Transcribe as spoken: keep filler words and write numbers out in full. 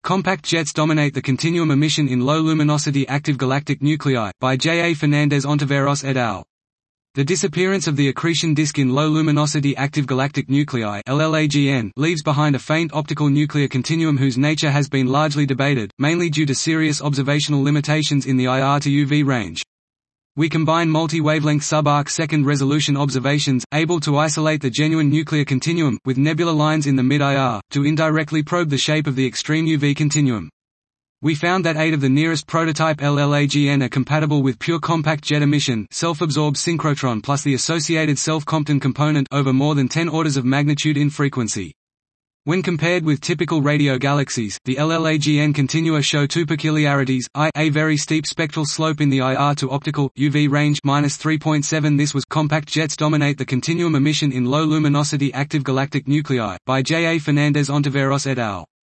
Compact jets dominate the continuum emission in low-luminosity active galactic nuclei, by J A Fernandez-Ontiveros et al. The disappearance of the accretion disk in low-luminosity active galactic nuclei (L L A G N) leaves behind a faint optical nuclear continuum whose nature has been largely debated, mainly due to serious observational limitations in the I R to U V range. We combine multi-wavelength sub-arc second resolution observations, able to isolate the genuine nuclear continuum, with nebula lines in the mid-I R, to indirectly probe the shape of the extreme U V continuum. We found that eight of the nearest prototype L L A G N are compatible with pure compact jet emission self-absorbed synchrotron plus the associated self-Compton component over more than ten orders of magnitude in frequency. When compared with typical radio galaxies, the L L A G N continua show two peculiarities: I, a very steep spectral slope in the I R to optical, U V range minus three point seven. This was compact jets dominate the continuum emission in low luminosity active galactic nuclei, by J A Fernandez-Ontiveros et al.